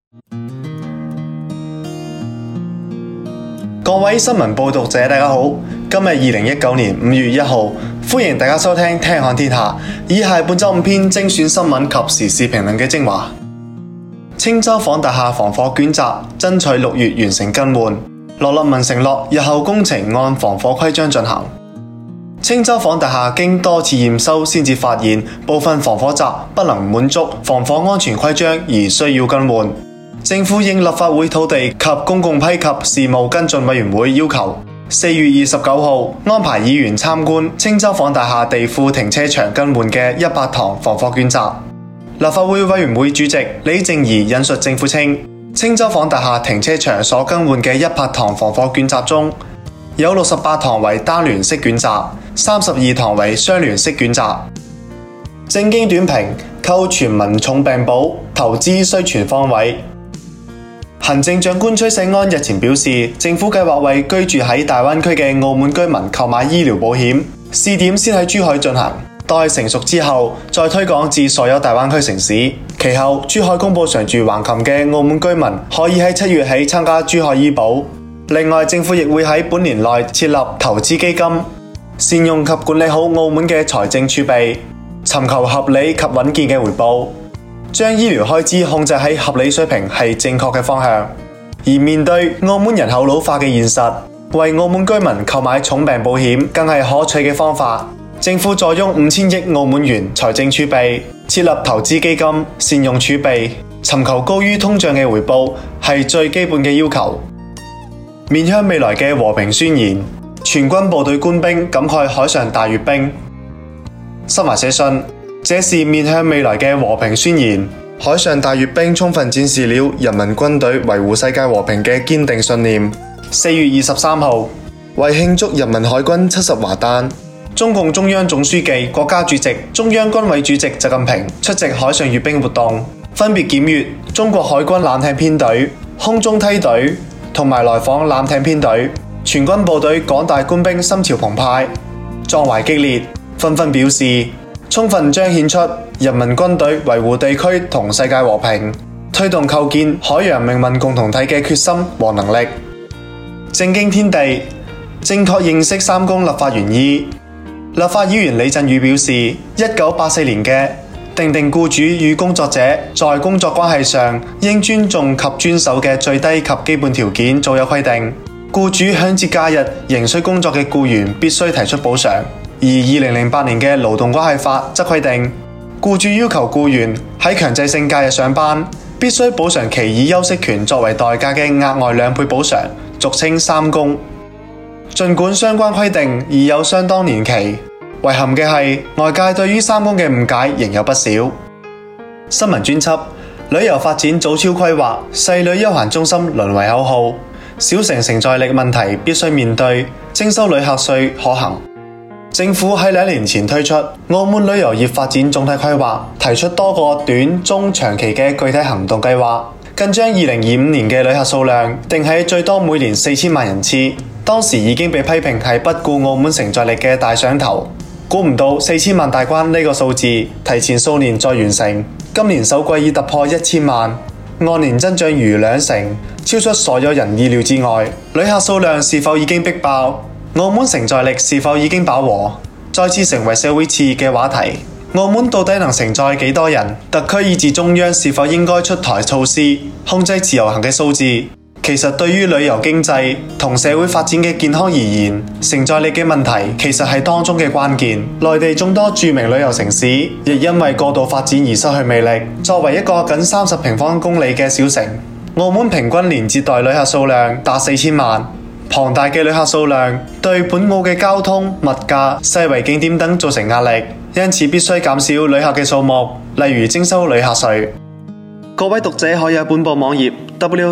各位新聞報讀者，大家好。今日2019年5月1號，歡迎大家收聽聽看天下。以下係本周5篇精選新聞及時事評論嘅精華。青州房大廈防火捲閘，爭取6月完成更換。羅立文承諾日後工程按防火規章進行。青州房大廈經多次驗收先至發現部分防火閘不能滿足防火安全規章而需要更換。政府應立法會土地及公共批及事務跟進委員會要求，4月29號安排議員參觀青州房大廈地庫停車場更換嘅100堂防火捲閘。立法會委員會主席李靜儀引述政府稱，青州房大廈停車場所更換嘅100堂防火捲閘中，有68堂為單聯式捲閘，32堂為雙聯式捲閘。政經短評：扣全民重病保，投資需全方位。行政長官崔世安日前表示，政府計劃為居住喺大灣區嘅澳門居民購買醫療保險，試點先喺珠海進行，待成熟之後再推廣至所有大灣區城市。其後，珠海公布常住橫琴嘅澳門居民可以喺7月起參加珠海醫保。另外，政府亦會喺本年內設立投資基金，善用及管理好澳門嘅財政儲備，尋求合理及穩健嘅回報。將醫療開支控制喺合理水平係正確嘅方向，而面對澳門人口老化嘅現實，為澳門居民購買重病保險更係可取嘅方法。政府坐擁5000億澳門元財政儲備，設立投資基金，善用儲備，尋求高於通脹嘅回報係最基本嘅要求。面向未來嘅和平宣言，全軍部隊官兵感慨海上大閱兵。新華社信，這是面向未來嘅和平宣言。海上大閱兵充分展示了人民軍隊維護世界和平嘅堅定信念。4月23號，為慶祝人民海軍70華誕，中共中央總書記、國家主席、中央軍委主席習近平出席海上閱兵活動，分別檢閱中國海軍艦艇編隊、空中梯隊同埋來訪艦艇編隊。全軍部隊廣大官兵心潮澎湃，壯懷激烈，紛紛表示，充分彰顯出人民軍隊維護地區同世界和平、推動構建海洋命運共同體嘅決心和能力。政經天地，正確認識三公立法原意。立法議員李振宇表示，1984年嘅訂定僱主與工作者在工作關係上應尊重及遵守嘅最低及基本條件早有規定，僱主響節假日仍需工作嘅僱員必須提出補償。而2008年嘅勞動關係法則規定，僱主要求僱員喺強制性假日上班，必須補償其以休息權作為代價嘅額外2倍補償，俗稱三公。儘管相關規定已有相當年期，遺憾嘅係外界對於三公嘅誤解仍有不少。新聞專輯：旅遊發展早超規劃，細旅休閒中心淪為口號，小城承載力問題必須面對，徵收旅客稅可行。政府喺2年前推出澳門旅遊業發展總體規劃，提出多個短、中、長期嘅具體行動計劃，更將2025年嘅旅客數量定喺最多每年4000萬人次。當時已經被批評係不顧澳門承載力嘅大想頭，估唔到4000萬大關呢個數字提前數年再完成，今年首季已突破1000萬，按年增長逾2成，超出所有人意料之外。旅客數量是否已經逼爆？澳門承載力是否已經飽和？再次成為社會熾熱嘅話題。澳門到底能承載幾多人？特區以至中央是否應該出台措施控制自由行嘅數字？其實對於旅遊經濟同社會發展嘅健康而言，承載力嘅問題其實係當中嘅關鍵。內地眾多著名旅遊城市亦因為過度發展而失去魅力。作為一個僅30平方公里嘅小城，澳門平均年接待旅客數量達4000萬。龐大嘅旅客數量對本澳嘅交通、物價、世遺景點等造成壓力，因此必須減少旅客嘅數目，例如徵收旅客稅。各位讀者可以喺本報網頁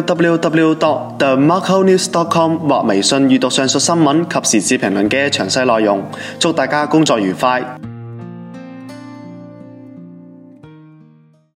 www.themarconews.com 或微信閱讀上述新聞及時事評論嘅詳細內容。祝大家工作愉快！